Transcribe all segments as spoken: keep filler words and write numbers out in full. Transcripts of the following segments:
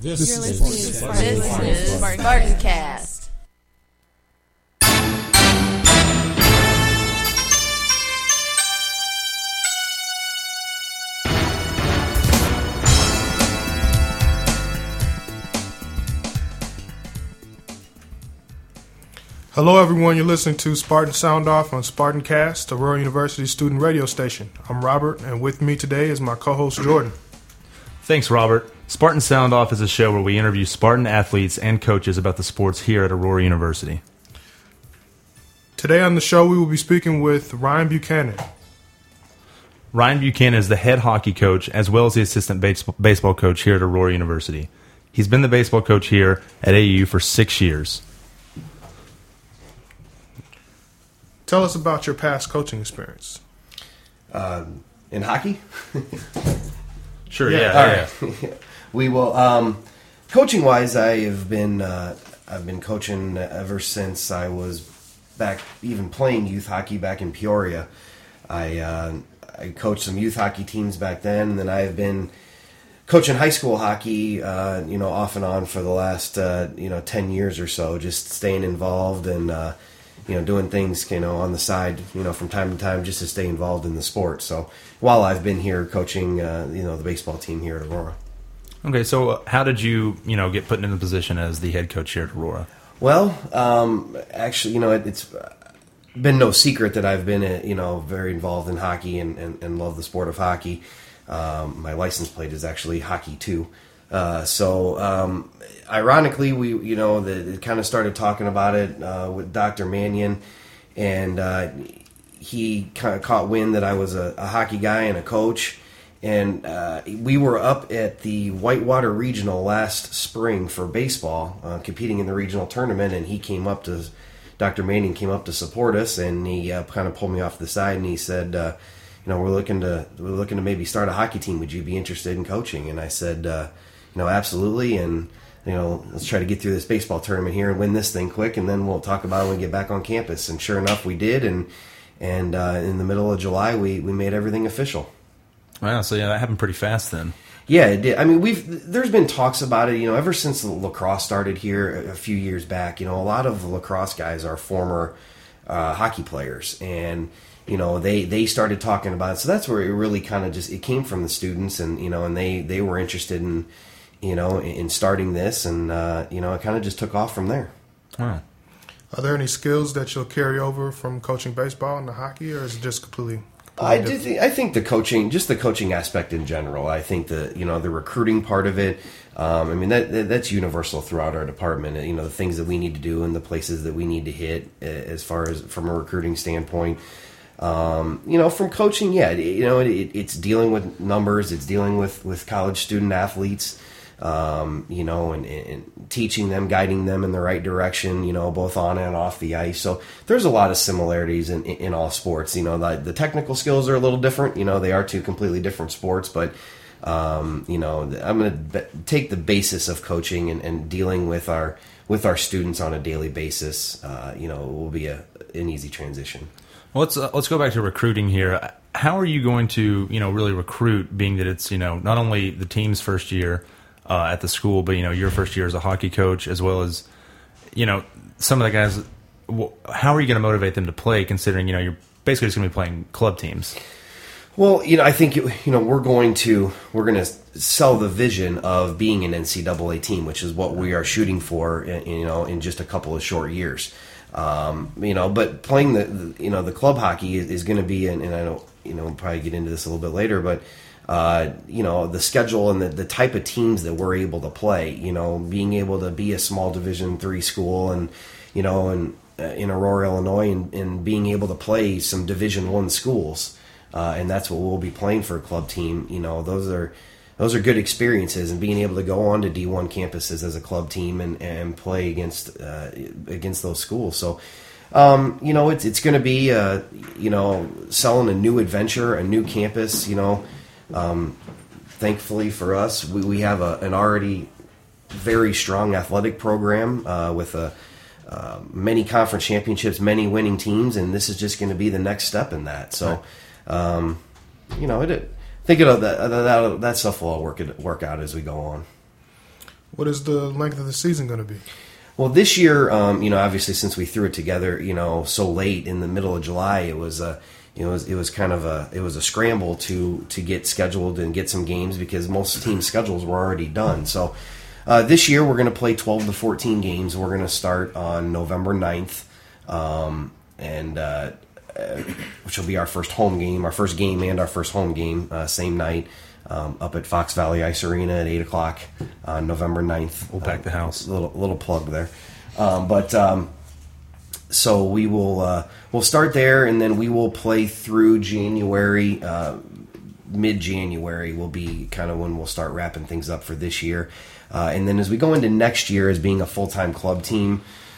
This You're is listening to Spartan, this is Spartan Cast. Hello, everyone. You're listening to Spartan Sound Off on Spartan Cast, the Aurora University student radio station. I'm Robert, and with me today is my co-host Jordan. Thanks, Robert. Spartan Sound Off is a show where we interview Spartan athletes and coaches about the sports here at Aurora University. Today on the show, we will be speaking with Ryan Buchanan. Ryan Buchanan is the head hockey coach as well as the assistant base- baseball coach here at Aurora University. He's been the baseball coach here at A A U for six years. Tell us about your past coaching experience. Um, in hockey? Sure, Yeah, yeah. All yeah. right. We will. Um, coaching wise, I have been uh, I've been coaching ever since I was back, even playing youth hockey back in Peoria. I uh, I coached some youth hockey teams back then, and then I've been coaching high school hockey, uh, you know, off and on for the last uh, you know ten years or so, just staying involved and uh, you know doing things you know on the side, you know, from time to time, just to stay involved in the sport. So while I've been here coaching, uh, you know, the baseball team here at Aurora. Okay, so uh, how did you, you know, get put in the position as the head coach here at Aurora? Well, um, actually, you know, it, it's been no secret that I've been, uh, you know, very involved in hockey and, and, and love the sport of hockey. Um, my license plate is actually hockey too. Uh, so, um, ironically, we, you know, the, kind of started talking about it uh, with Doctor Mannion, and uh, he kind of caught wind that I was a, a hockey guy and a coach. And uh, we were up at the Whitewater Regional last spring for baseball, uh, competing in the regional tournament, and he came up to, Doctor Manning came up to support us, and he uh, kind of pulled me off to the side, and he said, uh, you know, we're looking to we're looking to maybe start a hockey team. Would you be interested in coaching? And I said, uh, you know, absolutely, and you know, let's try to get through this baseball tournament here and win this thing quick, and then we'll talk about it when we get back on campus. And sure enough, we did, and and uh, in the middle of July, we we made everything official. Wow, so yeah, that happened pretty fast then. Yeah, it did. I mean, we've there's been talks about it, you know, ever since lacrosse started here a few years back. You know, a lot of lacrosse guys are former uh, hockey players, and you know, they they started talking about it. So that's where it really kind of just it came from the students, and you know, and they they were interested in you know in starting this, and uh, you know, it kind of just took off from there. Wow. Are there any skills that you'll carry over from coaching baseball into hockey, or is it just completely? I do think I think the coaching, just the coaching aspect in general. I think the you know the recruiting part of it. Um, I mean that, that that's universal throughout our department. You know the things that we need to do and the places that we need to hit as far as from a recruiting standpoint. Um, you know from coaching, yeah, you know it, it's dealing with numbers. It's dealing with, with college student athletes. Um, you know, and, and teaching them, guiding them in the right direction, you know, both on and off the ice. So there's a lot of similarities in, in all sports. You know, the, the technical skills are a little different. You know, they are two completely different sports, but, um, you know, I'm going to take the basis of coaching and, and dealing with our with our students on a daily basis. Uh, you know, it will be a, an easy transition. Well, let's uh, let's go back to recruiting here. How are you going to, you know, really recruit, being that it's, you know, not only the team's first year Uh, at the school, but you know your first year as a hockey coach, as well as you know some of the guys. Well, how are you going to motivate them to play, considering you know you're basically just going to be playing club teams? Well, you know, I think you know we're going to we're going to sell the vision of being an N C double A team, which is what we are shooting for. You know, in just a couple of short years. Um, you know, but playing the, the you know the club hockey is, is going to be, and, and I don't you know we'll probably get into this a little bit later, but. Uh, you know, the schedule and the, the type of teams that we're able to play, you know, being able to be a small Division three school and, you know, and uh, in Aurora, Illinois, and, and being able to play some Division one schools. Uh, and that's what we'll be playing for a club team. You know, those are, those are good experiences, and being able to go on to D one campuses as a club team and, and play against, uh, against those schools. So, um, you know, it's, it's going to be, uh, you know, selling a new adventure, a new campus, you know. Um, thankfully for us, we, we have a, an already very strong athletic program uh, with a, uh, many conference championships, many winning teams, and this is just going to be the next step in that. So, um, you know, it, it, think of that, that that stuff will all work it, work out as we go on. What is the length of the season going to be? Well, this year, um, you know, obviously since we threw it together, you know, so late in the middle of July, it was a, you know, it was, it was kind of a, it was a scramble to to get scheduled and get some games because most team schedules were already done. So uh, this year we're going to play twelve to fourteen games. We're going to start on November ninth, um, and uh, which will be our first home game, our first game and our first home game, uh, same night. Um, up at Fox Valley Ice Arena at eight o'clock on November ninth. We'll pack the house. A little, little plug there. Um, but um, so we will uh, we'll start there, and then we will play through January. Uh, mid-January will be kind of when we'll start wrapping things up for this year. Uh, and then as we go into next year as being a full-time club team,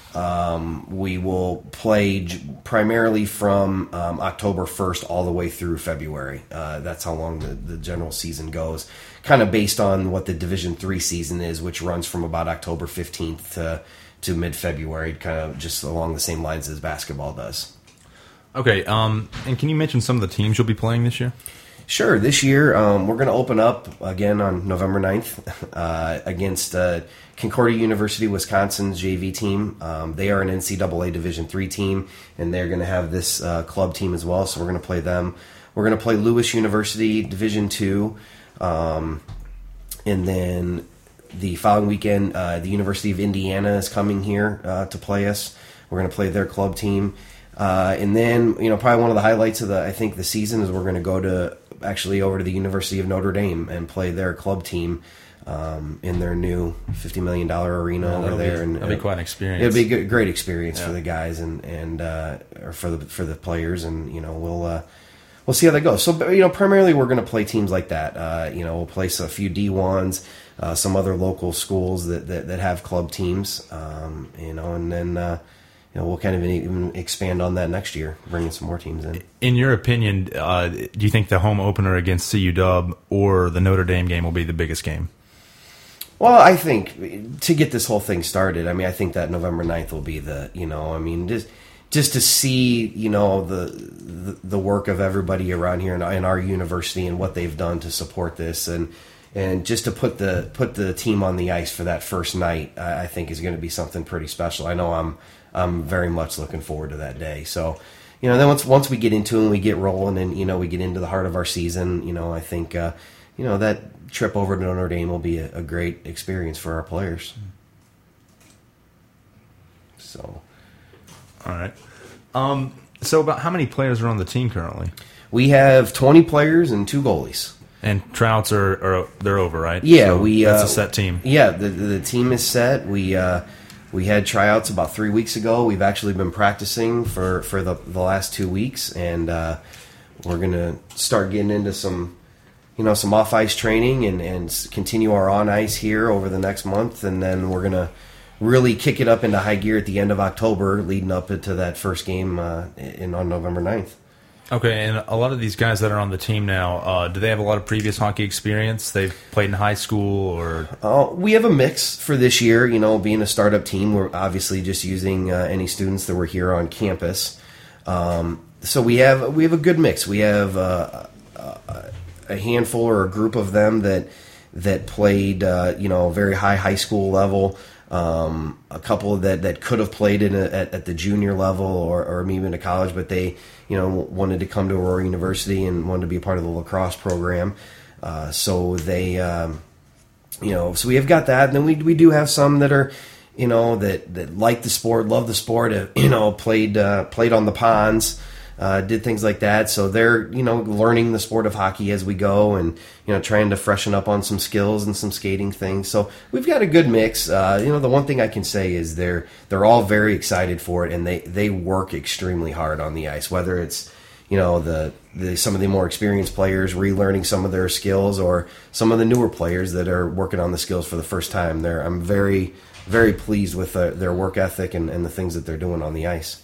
Um, we will play j- primarily from um, October first all the way through February. Uh, that's how long the, the general season goes, kind of based on what the Division three season is, which runs from about October fifteenth to, to mid-February, kind of just along the same lines as basketball does. Okay, um, and can you mention some of the teams you'll be playing this year? Sure. This year, um, we're going to open up again on November ninth uh, against uh, Concordia University, Wisconsin's J V team. Um, they are an N C double A Division three team, and they're going to have this uh, club team as well, so we're going to play them. We're going to play Lewis University, Division two, um, and then the following weekend, uh, the University of Indiana is coming here uh, to play us. We're going to play their club team. Uh, and then, you know, probably one of the highlights of the, I think, the season is we're going to go to actually over to the University of Notre Dame and play their club team um, in their new fifty million dollars arena Yeah, over there. Be, and that'll be quite an experience. It'll be a good, great experience yeah. for the guys and and uh, or for the for the players, and you know we'll uh, we'll see how that goes. So you know, primarily we're going to play teams like that. Uh, you know, we'll play a few D ones, uh, some other local schools that that, that have club teams. Um, you know, and then. Uh, You know, we'll kind of even expand on that next year, bringing some more teams in. In your opinion, uh, do you think the home opener against C U W or the Notre Dame game will be the biggest game? Well, I think to get this whole thing started, I mean, I think that November ninth will be the, you know, I mean, just just to see, you know, the the, the work of everybody around here in, in our university and what they've done to support this, and and just to put the put the team on the ice for that first night, I, I think is going to be something pretty special. I know I'm. I'm very much looking forward to that day. So, you know, then once once we get into it and we get rolling and, you know, we get into the heart of our season, you know, I think, uh, you know, that trip over to Notre Dame will be a, a great experience for our players. So. All right. Um, so about how many players are on the team currently? We have twenty players and two goalies. And tryouts are, are they're over, right? Yeah, so we. That's uh, a set team. Yeah, the the team is set. We uh, we had tryouts about three weeks ago. We've actually been practicing for, for the the last two weeks, and uh, we're gonna start getting into some, you know, some off ice training and, and continue our on ice here over the next month, and then we're gonna really kick it up into high gear at the end of October, leading up into that first game uh, in on November ninth. Okay, and a lot of these guys that are on the team now, uh, do they have a lot of previous hockey experience? They've played in high school, or uh, we have a mix for this year. You know, being a startup team, we're obviously just using uh, any students that were here on campus. Um, so we have we have a good mix. We have uh, a handful or a group of them that that played, uh, you know, very high high school level. Um, a couple that, that could have played in a, at, at the junior level or, or maybe into college, but they, you know, wanted to come to Aurora University and wanted to be a part of the lacrosse program. Uh, so they, um, you know, so we have got that. And then we we do have some that are, you know, that, that like the sport, love the sport, uh, you know, played uh, played on the ponds, uh, did things like that. So they're, you know, learning the sport of hockey as we go and, you know, trying to freshen up on some skills and some skating things. So we've got a good mix. Uh, you know, the one thing I can say is they're they're all very excited for it, and they, they work extremely hard on the ice, whether it's, you know, the, the some of the more experienced players relearning some of their skills or some of the newer players that are working on the skills for the first time. They're, I'm very, very pleased with uh, their work ethic and, and the things that they're doing on the ice.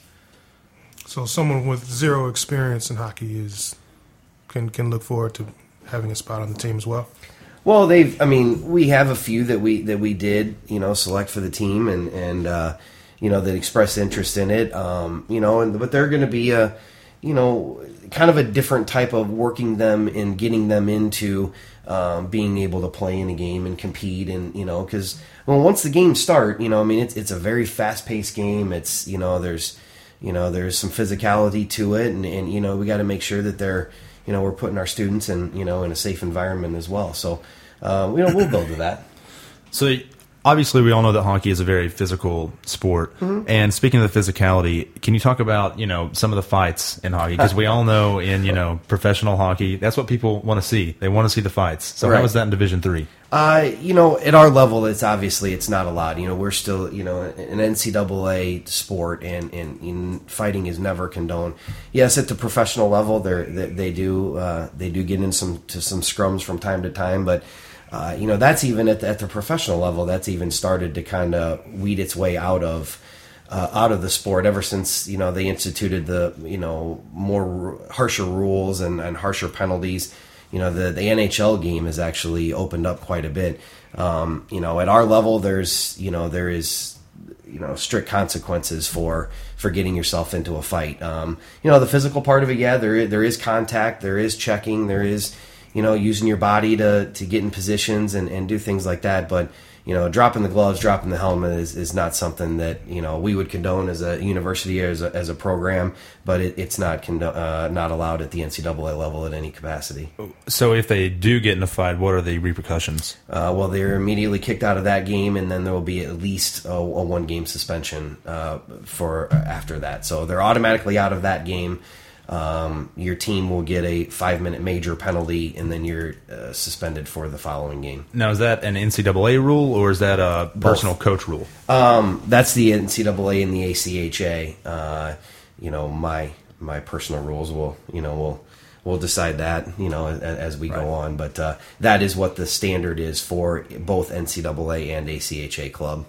So someone with zero experience in hockey is can can look forward to having a spot on the team as well. Well, they've. I mean, we have a few that we that we did, you know, select for the team, and and uh, you know that expressed interest in it. Um, you know, and but they're going to be a, you know, kind of a different type of working them and getting them into um, being able to play in a game and compete, and you know, because well, once the games start, you know, I mean, it's it's a very fast paced game. It's you know, there's you know, there's some physicality to it, and, and you know, we got to make sure that they're you know, we're putting our students in you know in a safe environment as well. So uh, you know, we'll build to that. So obviously, we all know that hockey is a very physical sport. Mm-hmm. And speaking of the physicality, can you talk about you know some of the fights in hockey? Because we all know in you know professional hockey, that's what people want to see. They want to see the fights. So right. How is that in Division Three? Uh, you know, at our level, it's obviously it's not a lot. You know, we're still you know an N C double A sport, and, and, and fighting is never condoned. Yes, at the professional level, they they do uh, they do get in some to some scrums from time to time, but. Uh, you know, that's even at the, at the professional level, that's even started to kind of weed its way out of uh, out of the sport ever since, you know, they instituted the, you know, more harsher rules and, and harsher penalties. You know, the, the N H L game has actually opened up quite a bit. Um, you know, at our level, there's, you know, there is, you know, strict consequences for, for getting yourself into a fight. Um, you know, the physical part of it, yeah, there there is contact, there is checking, there is, you know, using your body to, to get in positions and, and do things like that. But, you know, dropping the gloves, dropping the helmet is, is not something that, you know, we would condone as a university or as a, as a program, but it, it's not condo- uh, not allowed at the N C double A level at any capacity. So if they do get in a fight, what are the repercussions? Uh, well, they're immediately kicked out of that game, and then there will be at least a, a one-game suspension uh, for after that. So they're automatically out of that game. Um, your team will get a five-minute major penalty, and then you're uh, suspended for the following game. Now, is that an N C double A rule, or is that a personal Both. Coach rule? Um, that's the N C double A and the A C H A. Uh, you know, my my personal rules will, you know, will we'll decide that, you know, as, as we right. go on. But uh, that is what the standard is for both N C double A and A C H A club.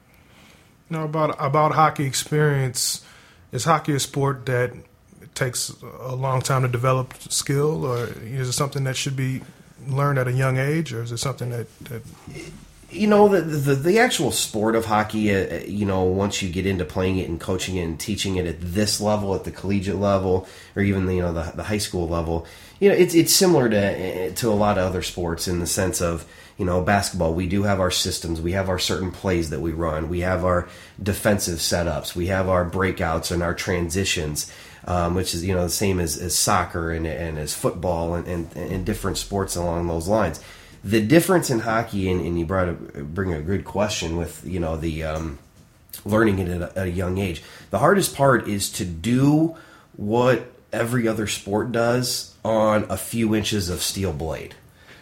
Now, about about hockey experience, is hockey a sport that takes a long time to develop skill, or is it something that should be learned at a young age, or is it something that, that... you know the, the the actual sport of hockey, uh, you know, once you get into playing it and coaching it and teaching it at this level, at the collegiate level, or even the, you know the, the high school level, you know, it's it's similar to to a lot of other sports in the sense of, you know, basketball, we do have our systems, we have our certain plays that we run, we have our defensive setups, we have our breakouts and our transitions. Um, which is, you know, the same as, as soccer and, and as football and, and, and different sports along those lines. The difference in hockey, and, and you brought a, bring a good question with, you know, the um, learning it at a, at a young age. The hardest part is to do what every other sport does on a few inches of steel blade.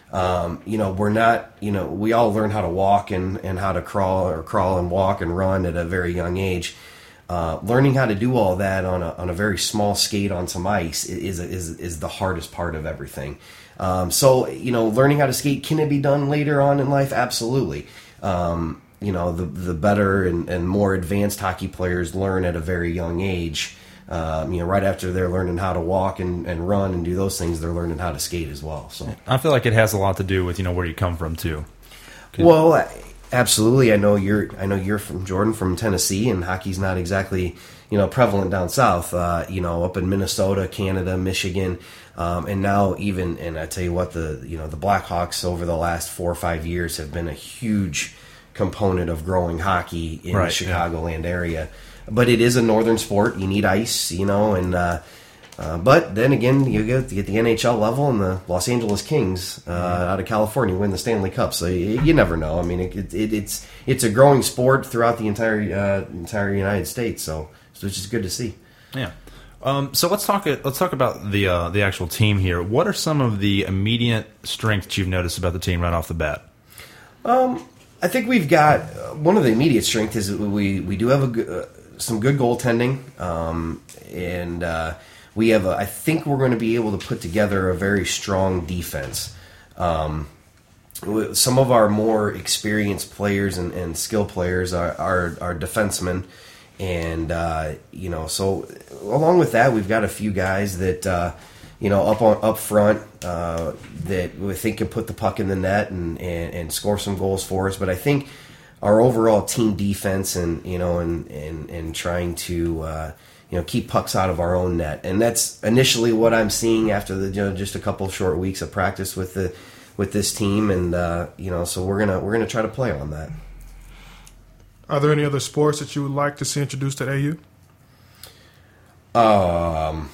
Um, you know, we're not, you know, we all learn how to walk and, and how to crawl or crawl and walk and run at a very young age. Uh, learning how to do all that on a on a very small skate on some ice is is is the hardest part of everything. Um, so you know, learning how to skate, can it be done later on in life? Absolutely. Um, you know, the the better and, and more advanced hockey players learn at a very young age. Um, you know, right after they're learning how to walk and, and run and do those things, they're learning how to skate as well. So I feel like it has a lot to do with, you know, where you come from too. Well, absolutely. I know you're. I know you're from Jordan, from Tennessee, and hockey's not exactly, you know, prevalent down south. Uh, you know, up in Minnesota, Canada, Michigan, um, and now even. And I tell you what, the you know the Blackhawks over the last four or five years have been a huge component of growing hockey in right, the Chicagoland yeah. area. But it is a northern sport. You need ice, you know, and. Uh, Uh, but then again, you get, you get the N H L level, and the Los Angeles Kings uh, out of California win the Stanley Cup. So you, you never know. I mean, it, it, it's it's a growing sport throughout the entire uh, entire United States. So, so it's just good to see. Yeah. Um, so let's talk. Let's talk about the uh, the actual team here. What are some of the immediate strengths you've noticed about the team right off the bat? Um, I think we've got uh, one of the immediate strengths is that we we do have a, uh, some good goaltending, um, and. Uh, We have, a, I think we're going to be able to put together a very strong defense. Um, some of our more experienced players and, and skill players are, are, are defensemen. And, uh, you know, so along with that, we've got a few guys that, uh, you know, up on up front uh, that we think can put the puck in the net and, and, and score some goals for us. But I think our overall team defense and, you know, and, and, and trying to, uh, you know, keep pucks out of our own net. And that's initially what I'm seeing after the, you know, just a couple short weeks of practice with the with this team. And uh, you know, so we're gonna we're gonna try to play on that. Are there any other sports that you would like to see introduced at A U? Um,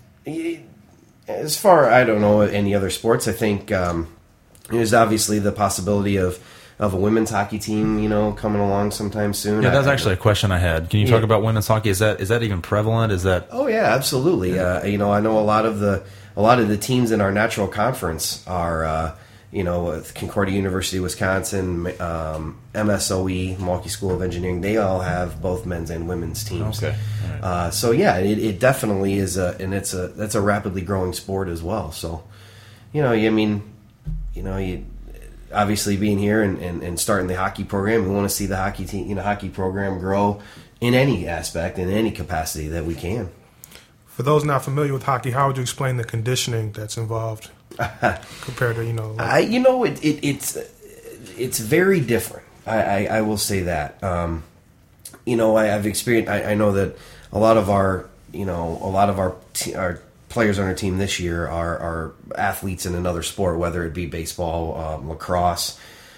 as far I don't know any other sports. I think um, there's obviously the possibility of. of a women's hockey team, you know, coming along sometime soon. Yeah, that's I, actually a question I had. Can you yeah. talk about women's hockey? Is that is that even prevalent? Is that? Oh yeah, absolutely. Yeah. Uh, you know, I know a lot of the a lot of the teams in our natural conference are, uh, you know, with Concordia University, Wisconsin, um, M S O E, Milwaukee School of Engineering. They all have both men's and women's teams. Okay. Right. Uh, so yeah, it, it definitely is a, and it's a that's a rapidly growing sport as well. So, you know, I mean, you know, you. Obviously, being here and, and, and starting the hockey program, we want to see the hockey team, you know, hockey program grow in any aspect, in any capacity that we can. For those not familiar with hockey, how would you explain the conditioning that's involved compared to, you know? Like- I, you know, it, it, it's it's very different. I, I, I will say that. Um, you know, I, I've experienced. I, I know that a lot of our, you know, a lot of our t- our players on our team this year are, are athletes in another sport, whether it be baseball, um, lacrosse,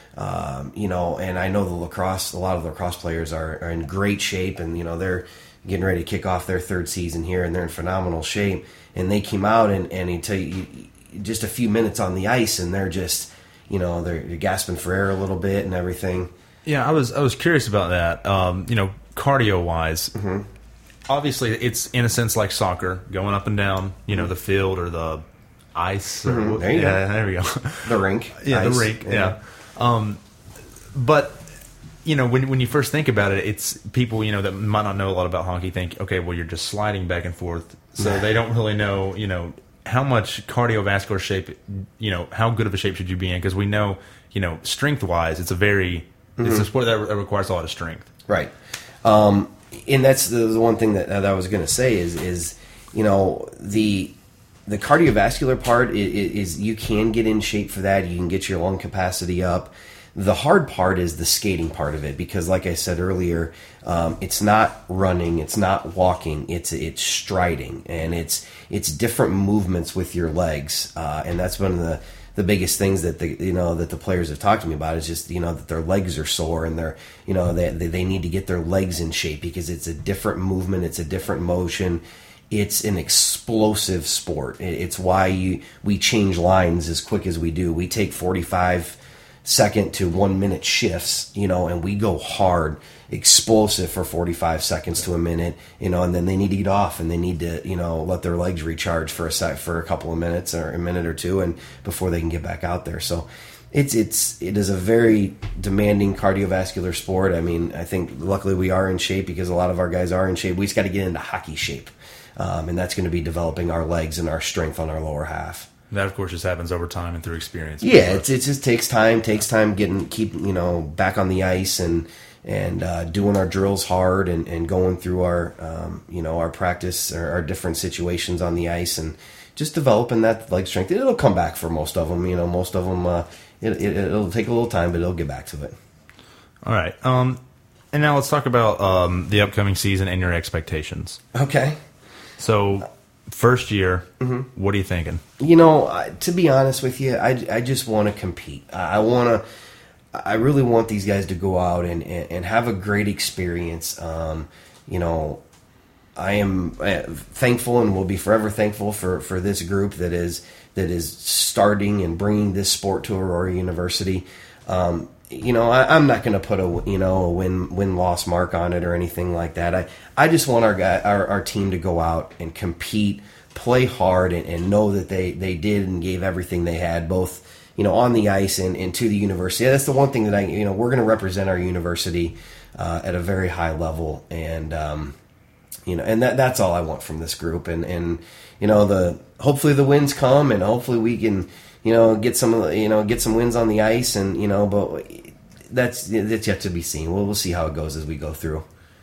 um, you know, and I know the lacrosse, a lot of the lacrosse players are, are in great shape, and, you know, they're getting ready to kick off their third season here, and they're in phenomenal shape, and they came out and, and you tell you, just a few minutes on the ice, and they're just, you know, they're, they're gasping for air a little bit and everything. Yeah, I was I was curious about that. Um, you know, cardio-wise, mm-hmm. Obviously, it's in a sense like soccer, going up and down, you know, the field or the ice. Or, mm-hmm. There you yeah, go. There we go. The rink. Yeah, ice. the rink. Yeah. yeah. Um, but you know, when when you first think about it, it's people, you know, that might not know a lot about hockey think, okay, well, you're just sliding back and forth, so they don't really know, you know, how much cardiovascular shape, you know, how good of a shape should you be in? Because we know, you know, strength wise, it's a very mm-hmm. it's a sport that requires a lot of strength. Right. Um, And that's the, the one thing that, that I was going to say is, is you know, the the cardiovascular part is, is you can get in shape for that. You can get your lung capacity up. The hard part is the skating part of it, because, like I said earlier, um, it's not running, it's not walking, it's it's striding, and it's it's different movements with your legs, uh, and that's one of the. The biggest things that the you know that the players have talked to me about is just you know that their legs are sore, and they're you know they they need to get their legs in shape, because it's a different movement, it's a different motion, it's an explosive sport. It's why you we change lines as quick as we do. We take forty-five second to one minute shifts, you know, and we go hard, explosive for forty-five seconds to a minute, you know, and then they need to get off and they need to, you know, let their legs recharge for a sec, for a couple of minutes or a minute or two, and before they can get back out there. So it's it's it is a very demanding cardiovascular sport. I mean, I think luckily we are in shape, because a lot of our guys are in shape. We just got to get into hockey shape, um, and that's going to be developing our legs and our strength on our lower half. That, of course, just happens over time and through experience. Yeah, it's, it just takes time. Takes time getting keep you know back on the ice and and uh, doing our drills hard and, and going through our um, you know our practice or our different situations on the ice, and just developing that leg strength. It'll come back for most of them. You know, most of them. Uh, it, it, it'll take a little time, but it'll get back to it. All right. Um, and now let's talk about um, the upcoming season and your expectations. Okay. So. First year, mm-hmm. What are you thinking? You know, to be honest with you, I, I just want to compete. I want to, I really want these guys to go out and, and, and have a great experience. Um, you know, I am thankful and will be forever thankful for, for this group that is that is starting and bringing this sport to Aurora University. Um, you know, I, I'm not going to put a you know a win win loss mark on it or anything like that. I, I just want our guy our, our team to go out and compete, play hard, and, and know that they, they did and gave everything they had, both you know on the ice and, and to the university. That's the one thing that I you know we're going to represent our university uh, at a very high level, and um, you know, and that that's all I want from this group. And and you know the hopefully the wins come, and hopefully we can. You know, get some, you know, get some wins on the ice, and you know, but that's that's yet to be seen. We'll we'll see how it goes as we go through.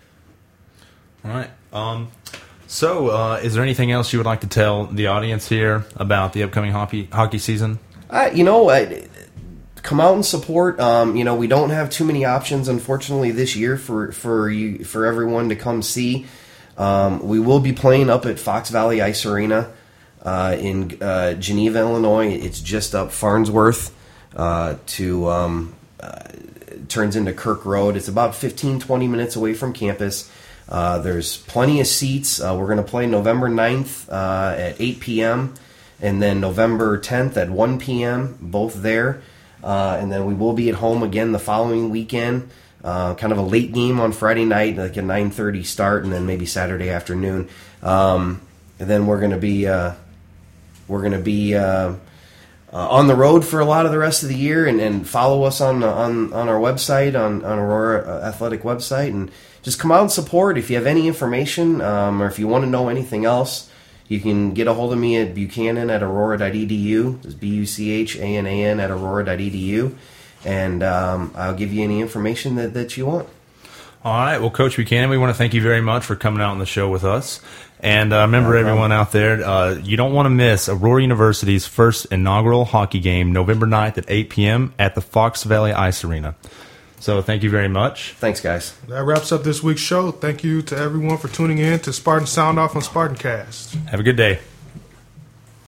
All right. Um. So, uh, is there anything else you would like to tell the audience here about the upcoming hockey hockey season? Uh, you know, I, come out and support. Um, you know, we don't have too many options, unfortunately, this year for for you for everyone to come see. Um, we will be playing up at Fox Valley Ice Arena uh, in uh, Geneva, Illinois. It's just up Farnsworth uh, to um, uh, turns into Kirk Road. It's about fifteen, twenty minutes away from campus. Uh, there's plenty of seats. Uh, we're going to play November ninth uh, at eight p.m. and then November tenth at one p.m., both there. Uh, and then we will be at home again the following weekend. Uh, kind of a late game on Friday night, like a nine thirty start, and then maybe Saturday afternoon. Um, and then we're going to be uh, we're going to be uh, uh, on the road for a lot of the rest of the year. And, and follow us on on on our website, on on Aurora Athletic website, and just come out and support. If you have any information, um, or if you want to know anything else, you can get a hold of me at Buchanan at aurora dot e d u. It's B U C H A N A N at aurora dot e d u. And um, I'll give you any information that, that you want. All right. Well, Coach Buchanan, we want to thank you very much for coming out on the show with us. And uh, remember, everyone out there, uh, you don't want to miss Aurora University's first inaugural hockey game, November ninth at eight p.m. at the Fox Valley Ice Arena. So thank you very much. Thanks, guys. That wraps up this week's show. Thank you to everyone for tuning in to Spartan Sound Off on Spartan Cast. Have a good day.